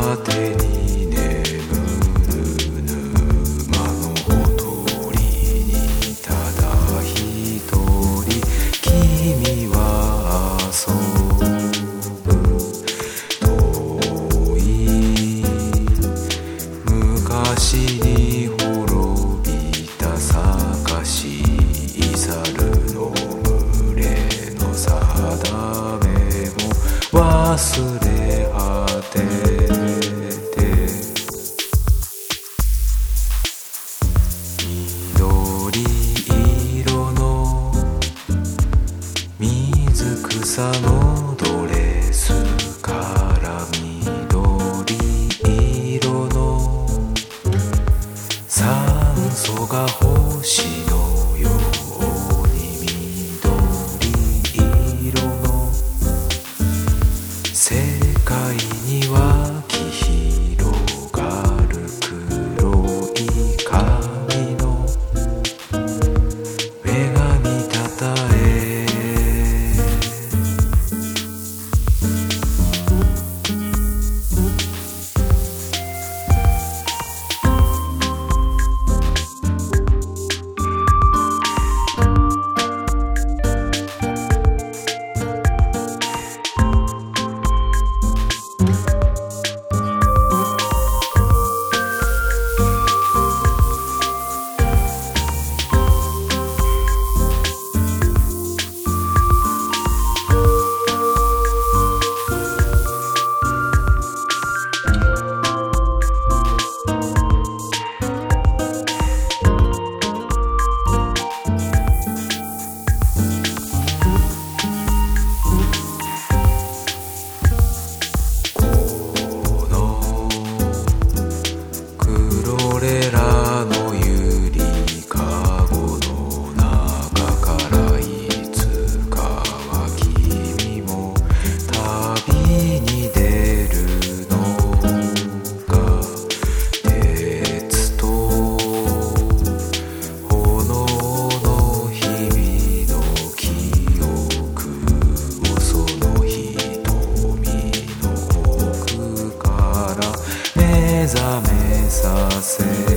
果てに眠る沼のほとりにただ一人君は遊ぶ遠い昔に滅びた坂しい猿の群れの定めも忘れ果てて緑色の水草のドレスから緑色の酸素が星のように緑色の世界にはき広がる黒い髪の女神たたえ俺らのゆりかごの中からいつかは君も旅に出るのか鉄と炎の日々の記憶をその瞳の奥から目覚めさせ